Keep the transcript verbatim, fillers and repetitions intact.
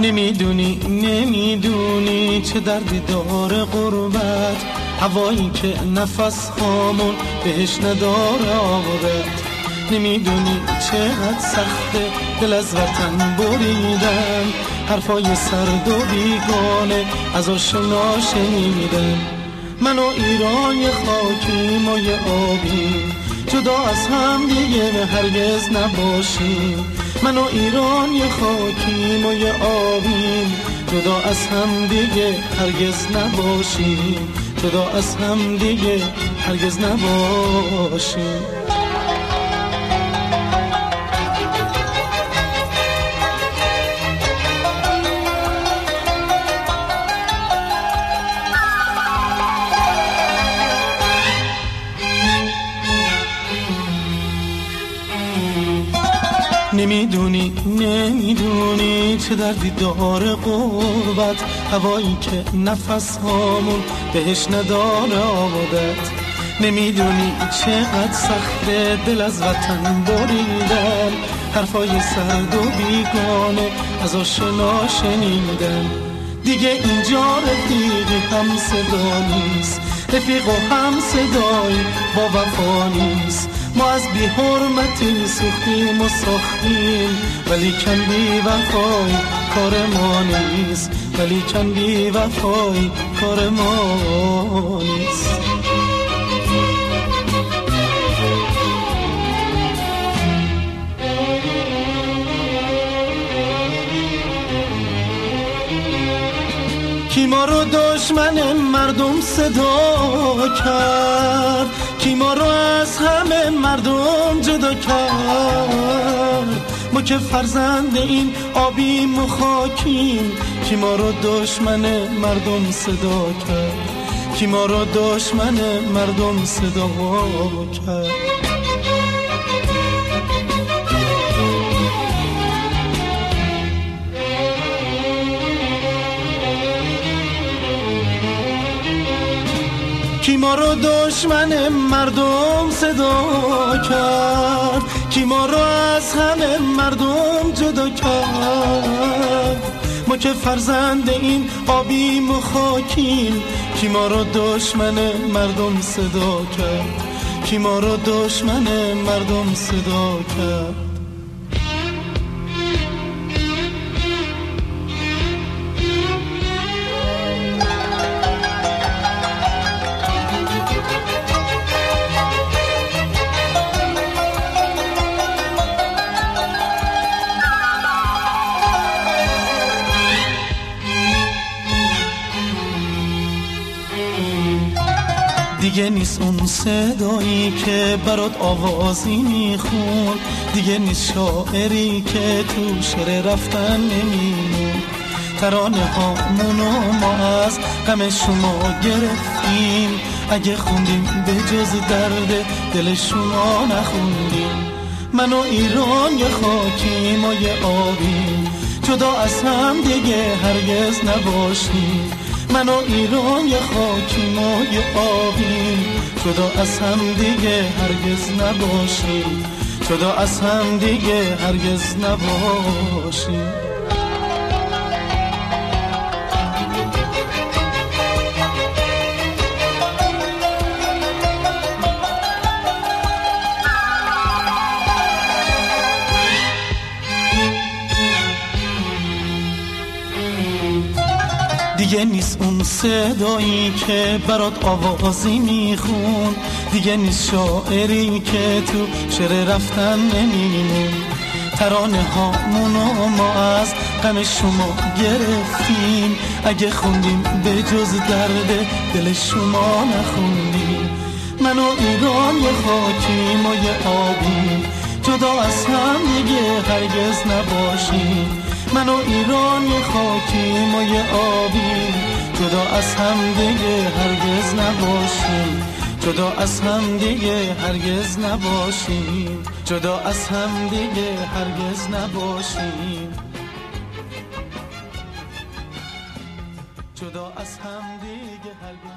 نمیدونی نمیدونی چه دردی داره غربت، هوایی که نفس خامون بهش نداره عادت. نمیدونی چقدر سخته دل از وطن بریدن، حرفای سرد و بیگانه از آشنا شنیدن. من و ایران یه خاکیم و یه آبیم، جدا از هم دیگه هرگز نباشیم. من و ایران یه خاکیم و یه آبیم، جدا از هم دیگه هرگز نباشیم. جدا از هم دیگه هرگز نباشیم. نمیدونی نمیدونی چه دردی داره غربت، هوایی که نفس هامون بهش نداره عادت. نمیدونی چقدر سخته دل از وطن بریدن، حرفای سرد و بیگانه از آشنا شنیدن. دیگه اینجا رفیقی هم صدا نیست، رفیق و هم صدایی با وفا نیست. ما از بی حرمتی سوختیم و ساختیم، ولی کن بی وفایی کار ما نیست. ولی کن بی وفایی کار ما نیست. کی ما رو دشمن مردم صدا کرد، کی ما رو از همه مردم جدا کرد. ما که فرزند این آبیم و خاکیم، کی ما رو دشمن مردم صدا کرد. کی ما رو دشمن مردم صدا کرد. کی ما رو دشمن مردم صدا کرد، کی ما رو از همه مردم جدا کرد. ما که فرزند این آبیم و خاکیم، کی ما رو دشمن مردم صدا کرد. کی ما رو دشمن مردم صدا کرد. دیگه نیست اون صدایی که برات آوازی میخون، دیگه نیست شاعری که تو شعر رفتن نمیمون. ترانه هامونو ما از غم شما گرفتیم، اگه خوندیم به جز درد دل شما نخوندیم. من و ایران یه خاکیم و یه آبیم، جدا از هم دیگه هرگز نباشیم. من و ایران یه خاکیم و یه آبیم، جدا از هم دیگه هرگز نباشیم. جدا از هم دیگه هرگز نباشیم. دیگه نیست اون صدایی که برات آوازی میخون، دیگه نیست شاعری که تو شعر رفتن نمیمون. ترانه هامونو ما از غم شما گرفتیم، اگه خوندیم به جز درد دل شما نخوندیم. من و ایران یه خاکیم و یه آبیم، جدا از هم دیگه هرگز نباشیم. من و ایران یه خاکیم و یه آبیم، جدا از هم دیگه هرگز نباشیم. جدا از هم دیگه هرگز نباشیم. جدا از هم دیگه هرگز نباشیم. جدا از هم دیگه هرگز